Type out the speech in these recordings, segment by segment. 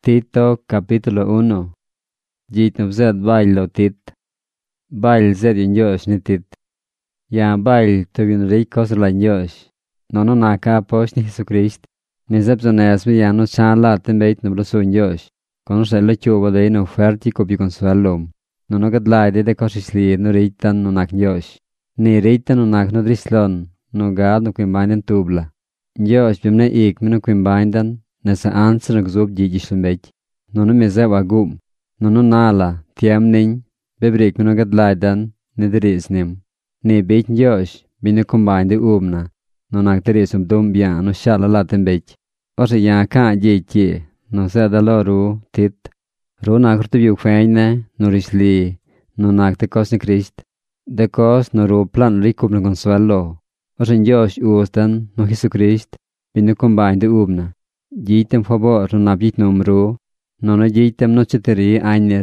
Tito capítulo 1. Jit nubzet bail lo tit. Bail zed yun Diyos ni tit. Ya bail to yun rikos la Diyos. Nono naka posh ni Jesucrist. Ni zeb zones mi ya no chan la tembeit no bloso Diyos. Kono se lo chubo de no oferti ko bi consuelum. Nono gadlai de kosisli no ritan no nak Diyos. Ni ritan no nak no drislon. No gad no kwimbaindan tubla. Diyos bimne ik mi no kwimbaindan. Nesa answer nagzob jijislumbech. Nono meze wagum. Nono nala, tiam ning, bebrik mino gadlaidan, nidrisnim. Ni bech Diyos, bine combine umna. Non acterisum dumbia, no shala latembech. Ose ya ka jeche, no seda loru, tit. Runa kurtubiuk feine, no risli, no acte cos ni Christ. De cos no ru plan ricum no consuelo. Ose Diyos ustan, no Jesucrist, bine combine umna. Jitem favor no abjit numru, nono jitem no ceteri ainer.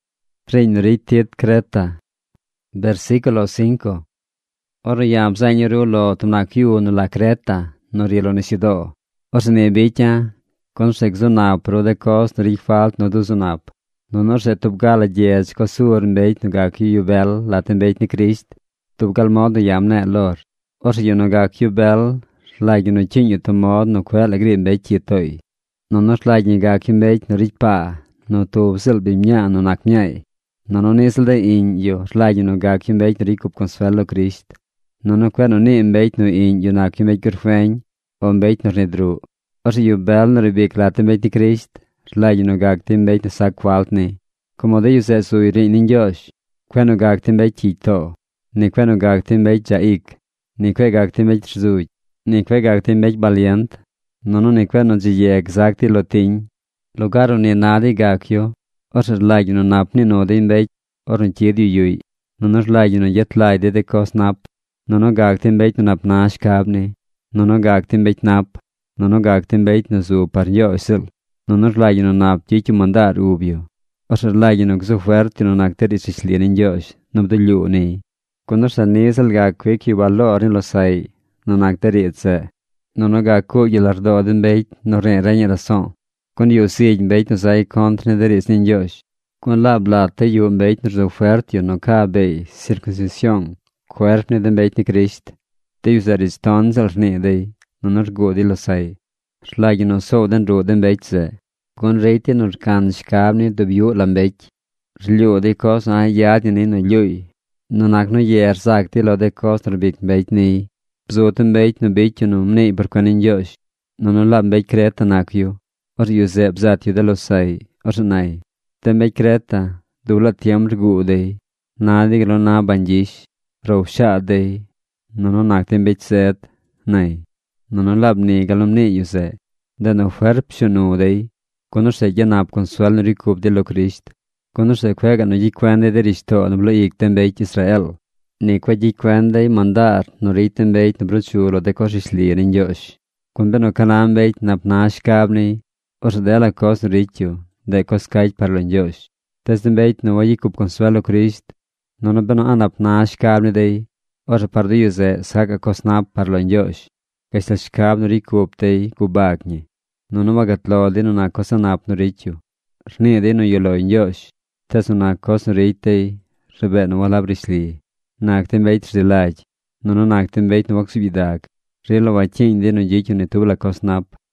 Rein tit Creta. Versículo 5. Ora yam zainiru lo tumnakiu no la Creta, no rielo nisido. Ors ne bicha, con sexonap pro de cos no rifalt no duzonap. Nono se tubgala jez kosur mbeit no gakiu bel laten beit ni Christ, tubgal modo yam ne lor. Ors no gakiu bel, like no chinyo to mod no kwel agri mbeit toi. No nos like ni ga kimbeit no ripa no to sil bimya no naknyai. No no nisel de in yo like no ga kimbeit rikup consuelo Christ. No no kwel no ni mbeit no in yo na kimbeit gurfein o mbeit no nedru. Os yo bel no ribik laten beit Christ like no ga kimbeit no sakwalt ni. Como de yo se suiri nin Josh. Kwel no ga kimbeit chito. Ni kwel no ga kimbeit jaik. Ni kwel ga kimbeit zuj. Ni kwe gaktin bech valiant, nono ni kwe no ziye exacti lo ting, logaro ni nadi gakyo, orser lagi no napni no din bech, oron chidi yui, nono lagi no jet laide de kos nap, nono gaktin bech no nap nash kabni, nono gaktin bech nap, nono gaktin bech no zu par yo isil, nono lagi no nap chichu mandar ubio, orser lagi no gso fuerte no nakteri sislien in Josh, no bdo liu ni, kundo sa nisel gakwe ki valorin lo sai, non acteritse. Non ga ku gilardo den beit no reña razón. Con yo sig beit no sai contre deris nin Josh. Con la blate yo beit no ofertio no ka bei circuncisión. Cuerpne den beit ni Christ. De usaris tons al ne dei. Non godi lo sai. Slagi no so den ro den beit se. Con reite no kan skabni do bio lambeit. Slio de cos ai yad ni no lui. Non ak no yer sakti lo de cos no beit ni. Bzoten beit no beityo no mnei barkanin Josh. Nono lab beit Creta nakyo. Or Yusef zatyo de lo sai. Or nai. Ten beit Creta. Dula tiam rgu dei. Nadig lo na banjish. Rau sha dei. Nono nak ten beit set. Nai. Nono lab ni galom ne Yusef. Den oferp shonu dei. Conor se janab consuel no rikup de lo Christ. Conor se kwega no jikwende de risto no blo ik ten beit Israel. Ni qua di quende mandar no riten beit no bruchulo de cosislir in Josh. Kun beno kalam beit nap nash kabni, os de la cos richu, de cos kait parlo in Josh. Tesden beit no wajikup consuelo Christ, no beno anap nash kabni dei, os pardio ze saga cos nap parlo in Josh. Kestel shkab no rikup dei kubagni. No magatlo de no na cosa nap no richu. Rni de no yolo in Josh. Tes no cos no ritei, rebe no walabrisli. Nakten beit rilaj, nono nakten beit no waksubidag. Relo wachin de no jichu ne tubla kosnap,